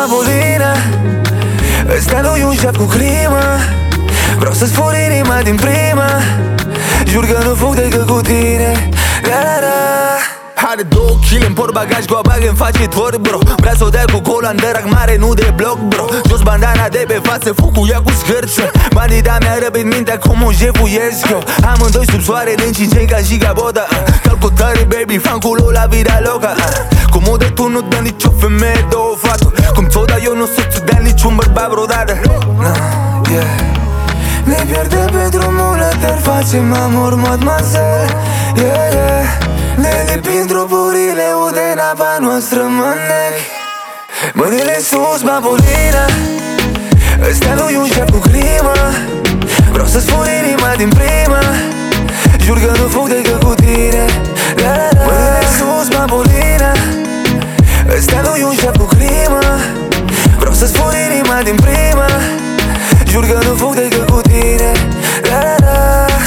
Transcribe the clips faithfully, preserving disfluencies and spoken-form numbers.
bambolina. Ăsta nu-i un joc cu crimă. Vreau să-ți fur inima din prima. Jur că nu fug decât cu tine. La la la. Are două kile în portbagaj, cu abag îmi face tort, bro. Vrea să o dea cu cola în dărac mare, nu de bloc, bro. Jos bandana de pe față, fug cu ea cu scârță. Bandita mi-a răbit mintea cum o jefuiesc eu. Amândoi sub soare, lâncinceni ca și Gaboda. Calc tare, baby, fan cu la vida loca. Cum o de tu nu dă nicio femeie, două fată. Cum ți-o da eu nu să-ți dea niciun bărbat vreodată. Yeah. Ne pierde pe drumul later, facem amor, mademoiselle. Yeah, yeah. Ne lipim trupurile, ude în apa noastră, mănec. Mâinile sus, bambolina. Ăsta nu-i un joc cu crimă. Vreau să-ți fur inima din prima. Jur că nu fug decât cu tine. La la la. Mâinile sus, bambolina. Ăsta nu-i un joc cu crimă. Vreau să-ți fur inima din prima. Jur că nu fug decât cu tine. La la la.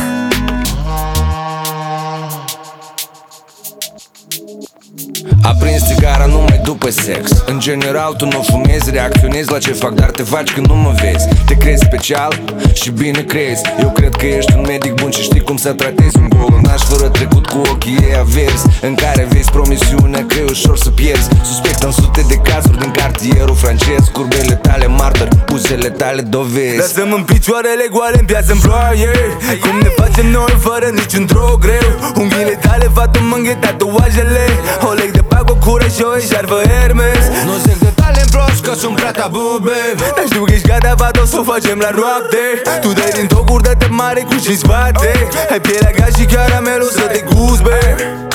Aprins țigara numai după sex. În general tu nu fumezi, reacționezi la ce fac, dar te faci când nu mă vezi. Te crezi special și bine crezi. Eu cred că ești un medic bun și știi cum să tratezi un bolnaș fără trecut cu ochii ei aversi, în care vezi promisiunea că e ușor să pierzi. Suspectăm sute de cazuri din cartierul francez. Curbele tale martori, buzele tale dovezi. Lasă-mi în picioarele goale în piață în ploaie. Cum ne facem noi fără niciun drog greu. Unghiile tale, fată, mânghe, tatuajele. O leg de pago, curajoi, șarfă Hermes. Nu zic de tale în proști că sunt prea tabu, babe. Dar știu că ești gata, fată, o s-o facem la noapte. Tu dai din tocuri de te mare cu și spate. Ai pielea ca și caramelul să te guzi, babe.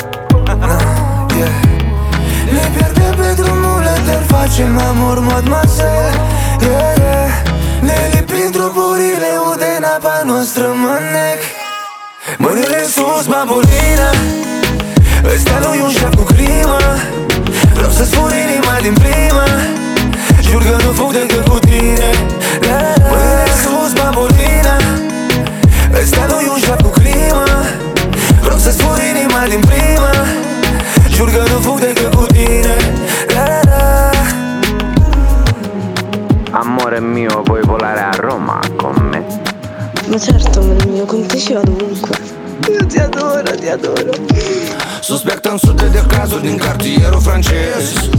Ne pierde pe drumul later, facem amor, mademoiselle. Yeah, yeah. Ne lipim trupurile, ude în apa noastră, mănec. Mâinile sus, bambolina. Ăsta nu-i un joc cu crimă. Vreau să-ți fur inima din prima. Jur că nu fug decât cu tine. La la la. Mâinile sus, bambolina. Ăsta nu-i un joc cu crimă. Vreau să-ți fur inima din prima. Jur că nu fug decât cu tine. La la la. Amore mio, vuoi volare a Roma con me? Ma certo, amore mio, con te ci vado ovunque. Io ti adoro, ti adoro. Suspectăm sute de cazuri din cartierul francez.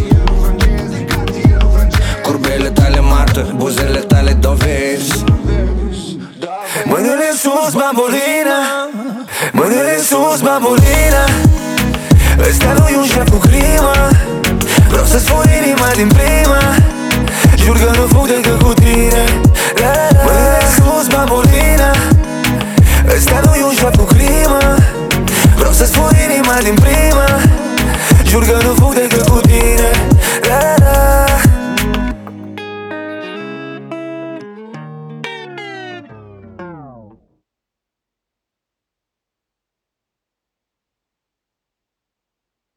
Curbele tale martori, buzele tale dovezi. Mâinile sus, bambolina. Mâinile sus, bambolina. Ăsta nu-i un joc cu crimă. Vreau să-ți fur inima din prima. Jur că nu fug decât cu tine. La la la. Mâinile sus, bambolina. Ăsta nu-i un joc cu crimă. Vreau să-ți fur inima din prima.